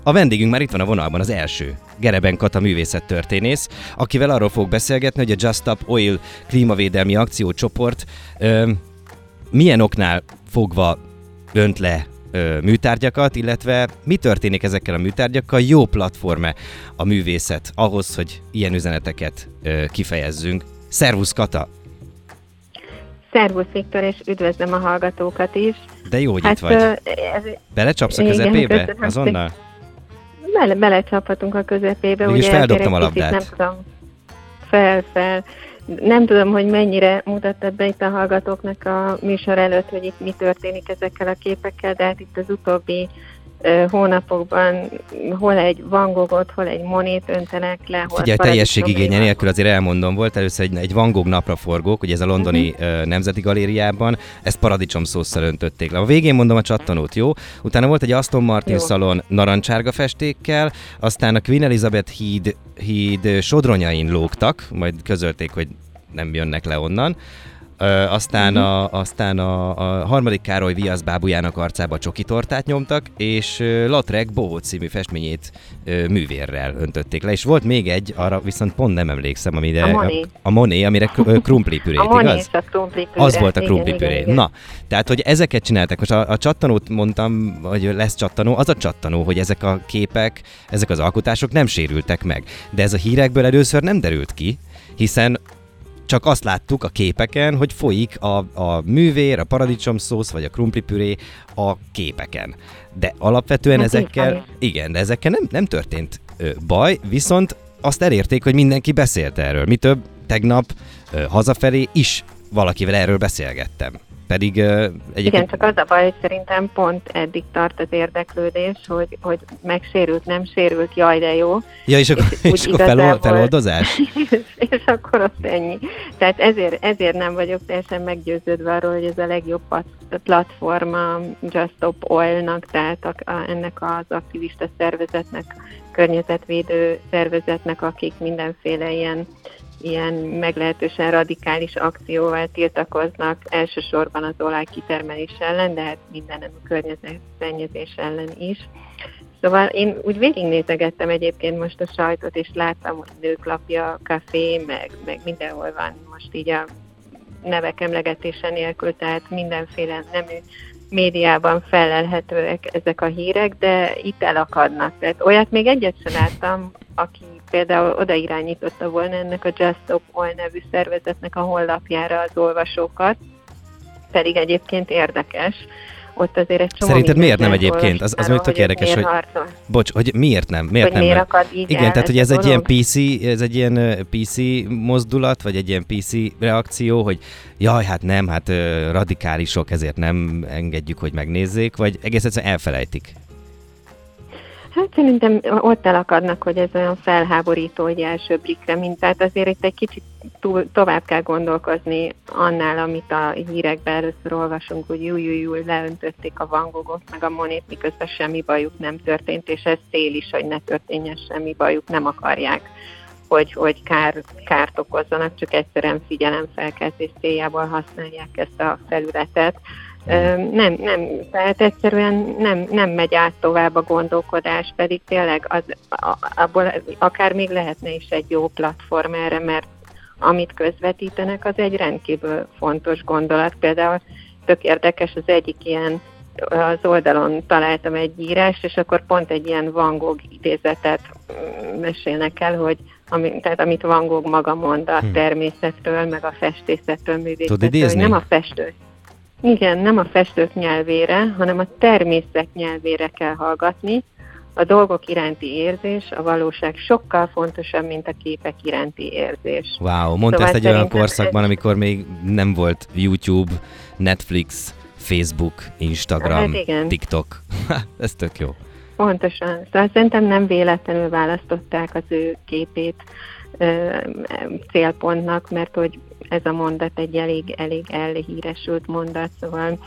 A vendégünk már itt van a vonalban, az első. Gereben Kata művészettörténész, akivel arról fog beszélgetni, hogy a Just Stop Oil klímavédelmi akciócsoport milyen oknál fogva önt le műtárgyakat, illetve mi történik ezekkel a műtárgyakkal, jó platform-e a művészet ahhoz, hogy ilyen üzeneteket kifejezzünk. Szervusz, Kata! Szervusz, Viktor, és üdvözlöm a hallgatókat is. De jó, hogy itt vagy. Belecsapsz a közepébe? Azonnal? Belecsaphatunk a közepébe. Mégis feldobtam a labdát. Nem tudom. Fel. Nem tudom, hogy mennyire mutattad be itt a hallgatóknak a műsor előtt, hogy itt mi történik ezekkel a képekkel, de hát itt az utóbbi hónapokban hol egy Van Goghot, hol egy Monét öntenek le. Figyelj, teljességigénye nélkül azért elmondom, volt először egy Van Gogh napraforgók, ugye ez a londoni Nemzeti Galériában, ezt paradicsomszósszal öntötték le. A végén mondom a csattanót, jó? Utána volt egy Aston Martin szalon narancsárga festékkel, aztán a Queen Elizabeth híd sodronyain lógtak, majd közölték, hogy nem jönnek le onnan. Aztán a harmadik Károly viasz bábujának arcába csokitortát nyomtak, és Lautrec Bohóc című festményét művérrel öntötték le. És volt még egy, arra viszont pont nem emlékszem, amire a Monet, amire krumplipürét, igaz? Az volt a krumplipüré. Na, tehát, hogy ezeket csináltak. Most a csattanót mondtam, hogy lesz csattanó, az a csattanó, hogy ezek a képek, ezek az alkotások nem sérültek meg. De ez a hírekből először nem derült ki, hiszen csak azt láttuk a képeken, hogy folyik a művér, a paradicsomszósz vagy a krumplipüré a képeken. De alapvetően ezekkel nem történt baj, viszont azt elérték, hogy mindenki beszélt erről. Mi több, tegnap hazafelé is valakivel erről beszélgettem. Pedig egyébként... Igen, csak az a baj, hogy szerintem pont eddig tart az érdeklődés, hogy megsérült, nem sérült, jaj, de jó. Ja, és akkor feloldozás? És akkor ott ennyi. Tehát ezért nem vagyok teljesen meggyőződve arról, hogy ez a legjobb platform a Just Stop Oil-nak, tehát ennek az aktivista szervezetnek, környezetvédő szervezetnek, akik mindenféle ilyen meglehetősen radikális akcióval tiltakoznak, elsősorban az olajkitermelés ellen, de hát minden környezetszennyezés ellen is. Szóval én úgy végignézegettem egyébként most a sajtot, és láttam, hogy Nőklapja, Café, meg mindenhol van most így a nevek emlegetése nélkül, tehát mindenféle nemű médiában felelhetőek ezek a hírek, de itt elakadnak. Tehát olyat még egyet sem láttam, aki például odairányította volna ennek a Just Stop Oil nevű szervezetnek a honlapjára az olvasókat, pedig egyébként érdekes. Ott azért egy csomó. Szerinted miért nem egyébként? Az még tök érdekes, hogy... Bocs, hogy miért nem? Miért akad így igen, tehát hogy ez egy ilyen PC mozdulat, vagy egy ilyen PC reakció, hogy jaj, hát nem, hát radikálisok, ezért nem engedjük, hogy megnézzék, vagy egész egyszerűen elfelejtik? Hát szerintem ott elakadnak, hogy ez olyan felháborító, hogy első blikre, mint tehát azért itt egy kicsit tovább kell gondolkozni annál, amit a hírekben először olvasunk, hogy júj, leöntötték a Van Goghot, meg a Monét, miközben semmi bajuk nem történt, és ez cél is, hogy ne történjen semmi bajuk, nem akarják, hogy kárt okozzanak, csak egyszerűen figyelemfelkeltés céljából használják ezt a felületet. Nem, tehát egyszerűen nem megy át tovább a gondolkodás, pedig tényleg abból akár még lehetne is egy jó platform erre, mert amit közvetítenek, az egy rendkívül fontos gondolat. Például tök érdekes, az egyik ilyen, az oldalon találtam egy írást, és akkor pont egy ilyen Van Gogh idézetet mesélnek el, hogy amit Van Gogh maga mond a természetről, meg a festészetről, művészetről, nem a festő. Igen, nem a festők nyelvére, hanem a természet nyelvére kell hallgatni. A dolgok iránti érzés, a valóság sokkal fontosabb, mint a képek iránti érzés. Wow, mondta ezt egy olyan korszakban, amikor még nem volt YouTube, Netflix, Facebook, Instagram, TikTok. Ez tök jó. Pontosan. Szóval szerintem nem véletlenül választották az ő képét célpontnak, mert hogy ez a mondat egy elég elhíresült mondat, szóval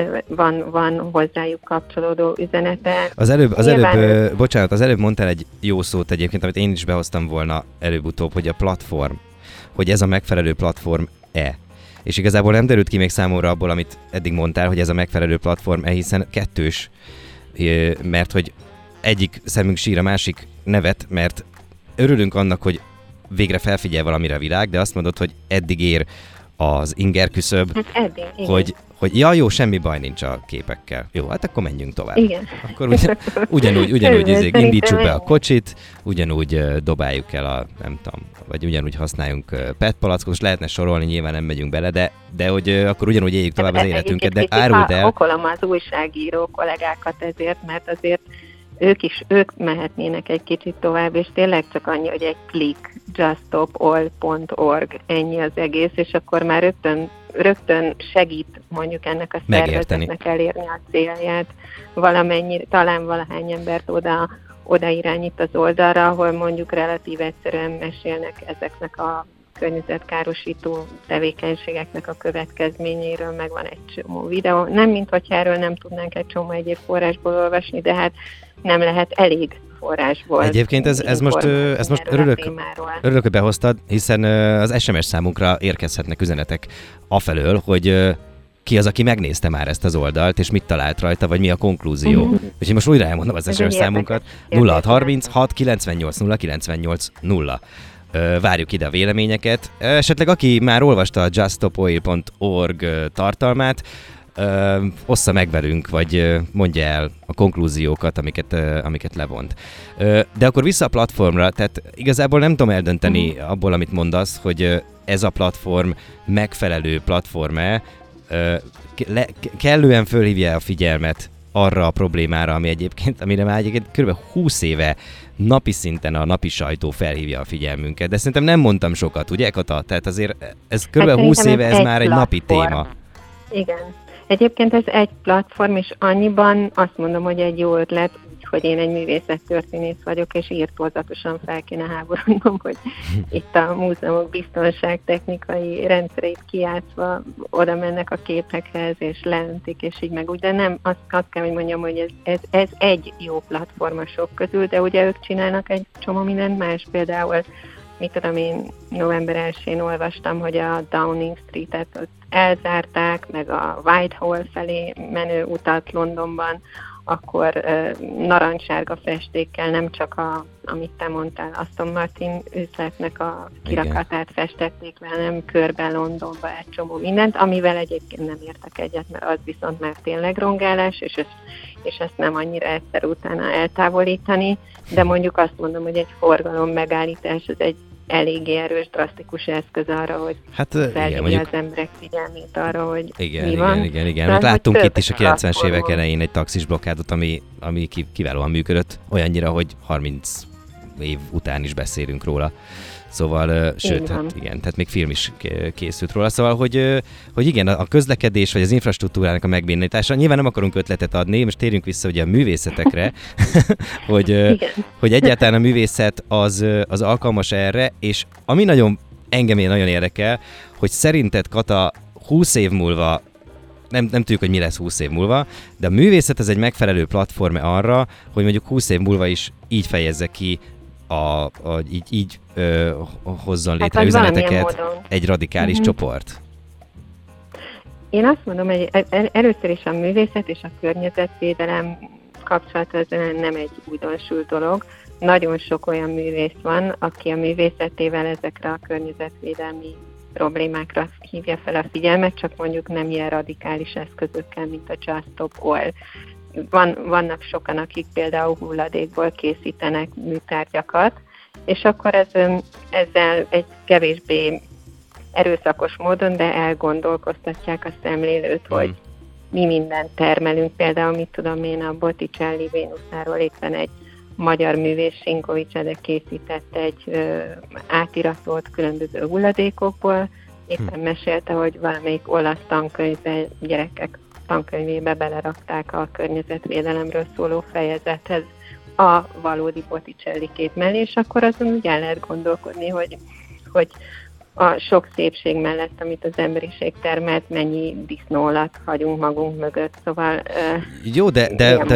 van hozzájuk kapcsolódó üzenete. Az előbb mondtál egy jó szót egyébként, amit én is behoztam volna előbb-utóbb, hogy a platform, hogy ez a megfelelő platform-e. És igazából nem derült ki még számomra abból, amit eddig mondtál, hogy ez a megfelelő platform-e, hiszen kettős, mert hogy egyik szemünk sír a másik nevet, mert örülünk annak, hogy végre felfigyel valamire a világ, de azt mondod, hogy eddig ér az inger küszöb, Hát eddig, hogy ja, jó, semmi baj nincs a képekkel. Jó, hát akkor menjünk tovább. Igen. Akkor ugyanúgy indítsuk be a kocsit, ugyanúgy dobáljuk el nem tudom, vagy ugyanúgy használjunk PET palackot, most lehetne sorolni, nyilván nem megyünk bele, de hogy akkor ugyanúgy éljük tovább az életünket, de áruld el. Okolom az újságíró kollégákat ezért, mert azért ők mehetnének egy kicsit tovább, és tényleg csak annyi, hogy egy klik, juststopall.org, ennyi az egész, és akkor már rögtön segít mondjuk ennek a szervezetnek elérni a célját, talán valahány embert oda irányít az oldalra, ahol mondjuk relatív egyszerűen mesélnek ezeknek a környezetkárosító tevékenységeknek a következményéről, meg van egy csomó videó. Nem, mintha erről nem tudnánk egy csomó egyéb forrásból olvasni, de hát nem lehet elég forrásból. Egyébként ez most örülök, hogy behoztad, hiszen az SMS számunkra érkezhetnek üzenetek afelől, hogy ki az, aki megnézte már ezt az oldalt, és mit talált rajta, vagy mi a konklúzió. Úgyhogy most újra elmondom az SMS számunkat. 0636 98 0 98 0. Várjuk ide a véleményeket. Esetleg aki már olvasta a juststopoil.org tartalmát, ossza meg velünk, vagy mondja el a konklúziókat, amiket levont. De akkor vissza a platformra, tehát igazából nem tudom eldönteni abból, amit mondasz, hogy ez a platform megfelelő platform-e, kellően fölhívja a figyelmet arra a problémára, amire már egyébként kb. 20 éve napi szinten a napi sajtó felhívja a figyelmünket. De szerintem nem mondtam sokat, ugye Kata? Tehát azért ez kb. 20 éve ez már egy napi téma. Igen. Egyébként ez egy platform, és annyiban azt mondom, hogy egy jó ötlet, hogy én egy művészettörténész vagyok, és írtózatosan fel kéne háborodnom, hogy itt a múzeumok biztonságtechnikai rendszerét kijátszva oda mennek a képekhez, és leöntik, és így meg úgy, de nem, azt kell, hogy mondjam, hogy ez egy jó platform a sok közül, de ugye ők csinálnak egy csomó mindent más, például mit tudom én, november 1-én olvastam, hogy a Downing Street-et ott elzárták, meg a Whitehall felé menő utat Londonban, akkor narancssárga festékkel nem csak amit te mondtál, Aston Martin üzletnek a kirakatát festették le, hanem körbe Londonba egy csomó mindent, amivel egyébként nem értek egyet, mert az viszont már tényleg rongálás, és ezt nem annyira egyszer utána eltávolítani, de mondjuk azt mondom, hogy egy forgalom megállítás, az egy eléggé erős, drasztikus eszköz arra, hogy felhívja az emberek figyelmét arra, hogy mi van. Igen. Mert láttunk itt is a 90-es évek elején egy taxis blokkádot, ami kiválóan működött, olyannyira, hogy 30 év után is beszélünk róla. Szóval, sőt, hát igen, tehát még film is készült róla. Szóval, hogy igen, a közlekedés vagy az infrastruktúrának a megbénítása, nyilván nem akarunk ötletet adni, most térjünk vissza ugye a művészetekre, hogy egyáltalán a művészet az alkalmas erre, és ami engem nagyon érdekel, hogy szerinted, Kata, 20 év múlva, nem tudjuk, hogy mi lesz 20 év múlva, de a művészet ez egy megfelelő platform arra, hogy mondjuk 20 év múlva is így fejezze ki így hozzon létre üzeneteket egy radikális csoport? Én azt mondom, hogy először is a művészet és a környezetvédelem kapcsolata nem egy újdonsült dolog. Nagyon sok olyan művész van, aki a művészetével ezekre a környezetvédelmi problémákra hívja fel a figyelmet, csak mondjuk nem ilyen radikális eszközökkel, mint a Just Stop Oil. Vannak sokan, akik például hulladékból készítenek műtárgyakat, és akkor ezzel egy kevésbé erőszakos módon, de elgondolkoztatják a szemlélőt, hogy mi mindent termelünk. Például, mit tudom én, a Botticelli Vénuszáról éppen egy magyar művész, Sinkovics Ede készített egy átiratot különböző hulladékokból. Éppen mesélte, hogy valamelyik olasz tankönyvben gyerekek tankönyvébe belerakták a környezetvédelemről szóló fejezethez a valódi Botticelli kép mellé, és akkor azon úgy el lehet gondolkodni, hogy a sok szépség mellett, amit az emberiség termelt, mennyi disznólat hagyunk magunk mögött, szóval... Jó, de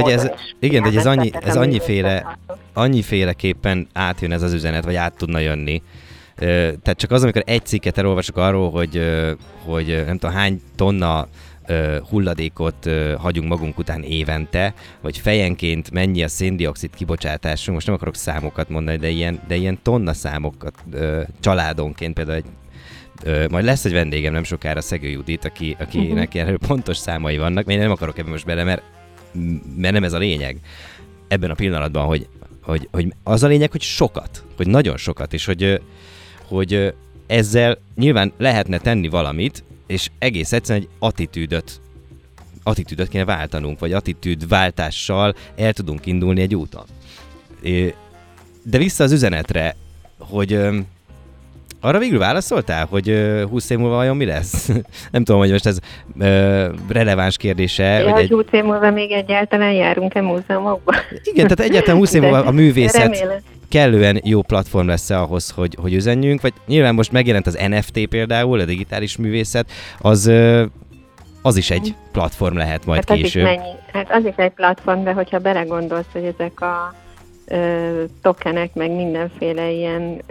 ez annyiféleképpen átjön ez az üzenet, vagy át tudna jönni. Tehát csak az, amikor egy cikket elolvasok arról, hogy nem tudom, hány tonna hulladékot hagyunk magunk után évente, vagy fejenként mennyi a széndioxid kibocsátásunk, most nem akarok számokat mondani, de ilyen tonna számokat családonként, például majd lesz egy vendégem nem sokára, Szegő Judit, akinek erről pontos számai vannak, én nem akarok ebben most bele, mert nem ez a lényeg ebben a pillanatban, hogy az a lényeg, hogy sokat, hogy nagyon sokat, és hogy ezzel nyilván lehetne tenni valamit, és egész egyszerűen egy attitűdöt kéne váltanunk, vagy attitűdváltással el tudunk indulni egy úton. De vissza az üzenetre, hogy arra végül válaszoltál, hogy 20 év múlva vajon mi lesz? Nem tudom, hogy most ez releváns kérdése. Ja, hogy 20 év múlva még egyáltalán járunk-e múzeumokba? Igen, tehát egyáltalán 20 év múlva a művészet kellően jó platform lesz ahhoz, hogy üzenjünk, vagy nyilván most megjelent az NFT például, a digitális művészet, az is egy platform lehet majd később. Az is egy platform, de hogyha belegondolsz, hogy ezek a tokenek, meg mindenféle ilyen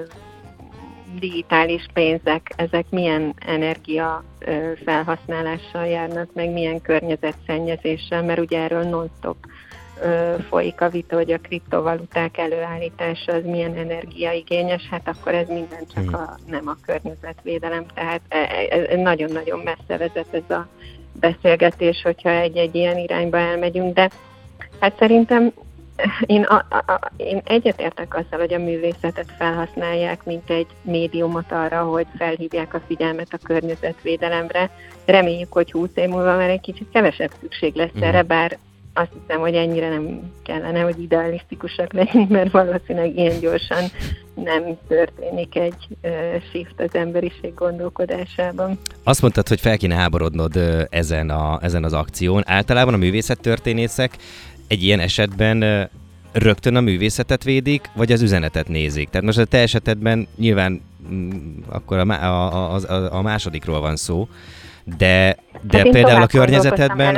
digitális pénzek, ezek milyen energia felhasználással járnak, meg milyen környezetszennyezéssel, mert ugye erről non-stop folyik a vita, hogy a kriptovaluták előállítása az milyen energiaigényes, hát akkor ez minden csak nem a környezetvédelem, tehát nagyon-nagyon messze vezet ez a beszélgetés, hogyha egy ilyen irányba elmegyünk, de hát szerintem én egyetértek azzal, hogy a művészetet felhasználják, mint egy médiumot arra, hogy felhívják a figyelmet a környezetvédelemre. Reméljük, hogy 20 év múlva már egy kicsit kevesebb szükség lesz erre, bár azt hiszem, hogy ennyire nem kellene, hogy idealisztikusak legyünk, mert valószínűleg ilyen gyorsan nem történik egy shift az emberiség gondolkodásában. Azt mondtad, hogy fel kéne háborodnod ezen az akción. Általában a művészettörténészek egy ilyen esetben rögtön a művészetet védik, vagy az üzenetet nézik? Tehát most a te esetedben nyilván akkor a másodikról van szó, de hát például a környezetedben...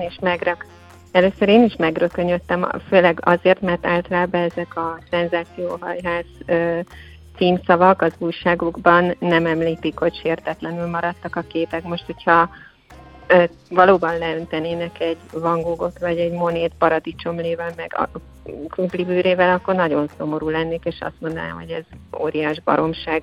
Először én is megrökönyödtem, főleg azért, mert általában ezek a szenzációhajház címszavak az újságokban nem említik, hogy sértetlenül maradtak a képek. Most, hogyha valóban leöntenének egy Van Goghot vagy egy Monét paradicsomlével, meg a krumplibűrével, akkor nagyon szomorú lennék, és azt mondanám, hogy ez óriás baromság.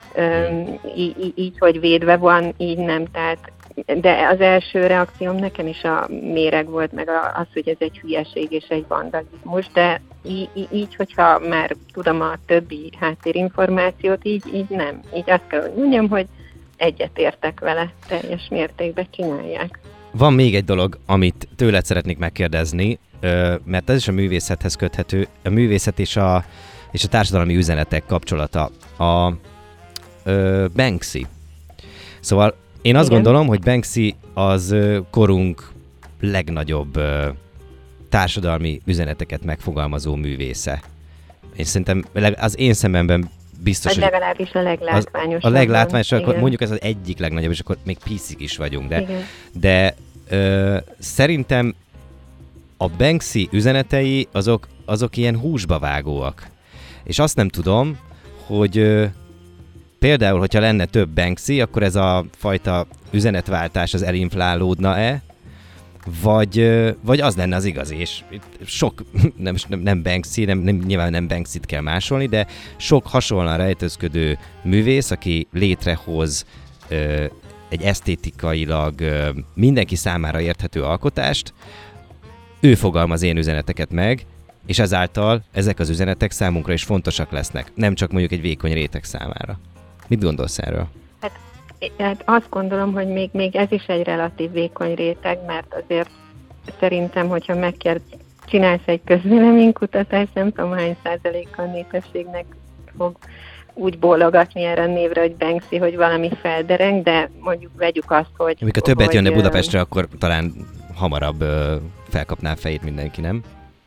Így, hogy védve van, így nem. Tehát, de az első reakcióm nekem is a méreg volt, meg az, hogy ez egy hülyeség és egy vandalizmus, de így, hogyha már tudom a többi háttérinformációt, így nem. Így azt kell, hogy mondjam, hogy egyetértek vele, teljes mértékben csinálják. Van még egy dolog, amit tőled szeretnék megkérdezni, mert ez is a művészethez köthető, a művészet és a társadalmi üzenetek kapcsolata. A Banksy. Szóval én azt gondolom, hogy Banksy az korunk legnagyobb társadalmi üzeneteket megfogalmazó művésze. Én szerintem az én szememben biztos, hogy legalábbis a leglátványosabb. A leglátványosabb, akkor mondjuk ez az egyik legnagyobb, és akkor még piszik is vagyunk. De szerintem a Banksy üzenetei azok ilyen húsba vágóak. És azt nem tudom, hogy például, hogyha lenne több Banksy, akkor ez a fajta üzenetváltás az elinflálódna-e, vagy az lenne az igazi, és sok, nem Banksy, nyilván nem Banksyt kell másolni, de sok hasonlóan rejtőzködő művész, aki létrehoz egy esztétikailag mindenki számára érthető alkotást, ő fogalmaz ilyen üzeneteket meg, és ezáltal ezek az üzenetek számunkra is fontosak lesznek, nem csak mondjuk egy vékony réteg számára. Mit gondolsz erről? Hát azt gondolom, hogy még ez is egy relatív vékony réteg, mert azért szerintem, hogyha csinálsz egy közvéleménykutatást, nem tudom hány százaléka a népességnek fog úgy bólogatni erre a névre, hogy Banksy, hogy valami feldereng, de mondjuk vegyük azt, hogy... Amikor többet jönne Budapestre, akkor talán hamarabb felkapná a fejét mindenki, nem?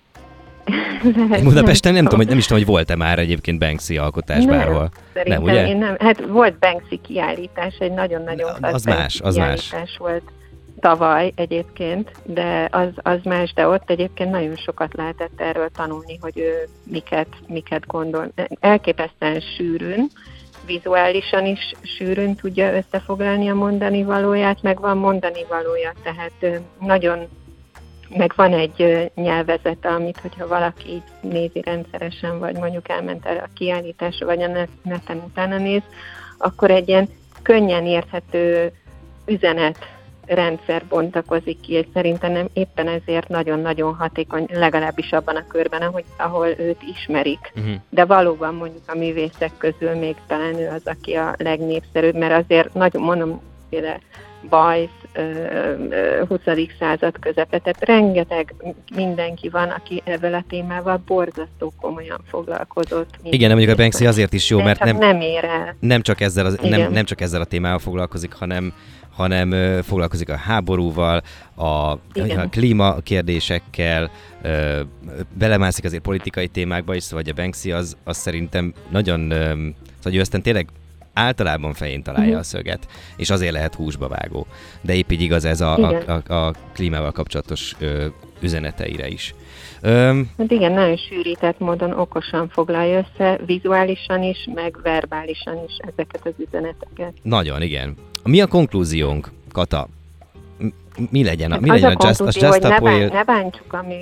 Budapesten nem tudom, hogy nem is tudom, hogy volt-e már egyébként Banksy alkotás bárhol. Szerintem nem, ugye? Én nem. Hát volt Banksy kiállítás, egy nagyon-nagyon az más. Volt tavaly egyébként, de az más, de ott egyébként nagyon sokat lehetett erről tanulni, hogy ő miket gondol. Elképesztően sűrűn, vizuálisan is sűrűn tudja összefoglalni a mondani valóját, meg van mondani valója, tehát nagyon, meg van egy nyelvezete, amit hogyha valaki így nézi rendszeresen, vagy mondjuk elment el a kiállításra, vagy a neten utána néz, akkor egy ilyen könnyen érthető üzenetrendszer bontakozik ki, és szerintem éppen ezért nagyon-nagyon hatékony, legalábbis abban a körben, ahol őt ismerik. De valóban mondjuk a művészek közül még talán ő az, aki a legnépszerűbb, mert azért nagyon mondom, például Bajsz, 20. század közepe, tehát rengeteg mindenki van, aki ezzel a témával borzasztó komolyan foglalkozott. Igen, de mondjuk a Banksy azért is jó, de mert nem ér el. Nem csak ezzel a témával foglalkozik, hanem foglalkozik a háborúval, a klímakérdésekkel, belemászik azért politikai témákba is, szóval a Banksy az szerintem nagyon, szóval ő aztán tényleg általában fején találja a szöget, és azért lehet húsba vágó. De épp így igaz ez a klímával kapcsolatos üzeneteire is. Hát igen, nagyon sűrített módon okosan foglalja össze, vizuálisan is, meg verbálisan is ezeket az üzeneteket. Nagyon, igen. Mi a konklúziónk, Kata? Mi legyen a konklúzió, hogy ne bántsuk a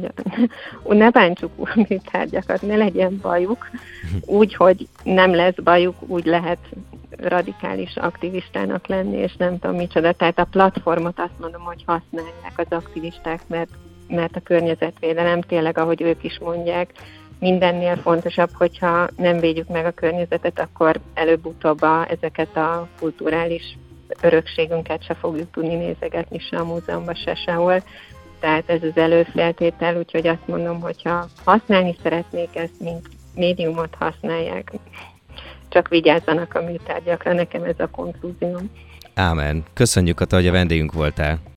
műtárgyakat, ne legyen bajuk, úgy, hogy nem lesz bajuk, úgy lehet radikális aktivistának lenni, és nem tudom micsoda. Tehát a platformot azt mondom, hogy használják az aktivisták, mert a környezetvédelem tényleg, ahogy ők is mondják, mindennél fontosabb, hogyha nem védjük meg a környezetet, akkor előbb-utóbb ezeket a kulturális örökségünket se fogjuk tudni nézegetni, se a múzeumban, se sehol. Tehát ez az előfeltétel, úgyhogy azt mondom, hogyha használni szeretnék ezt, mint médiumot használják, csak vigyázzanak a műtárgyakra, nekem ez a konklúzióm. Ámen. Köszönjük, Kata, hogy a vendégünk voltál.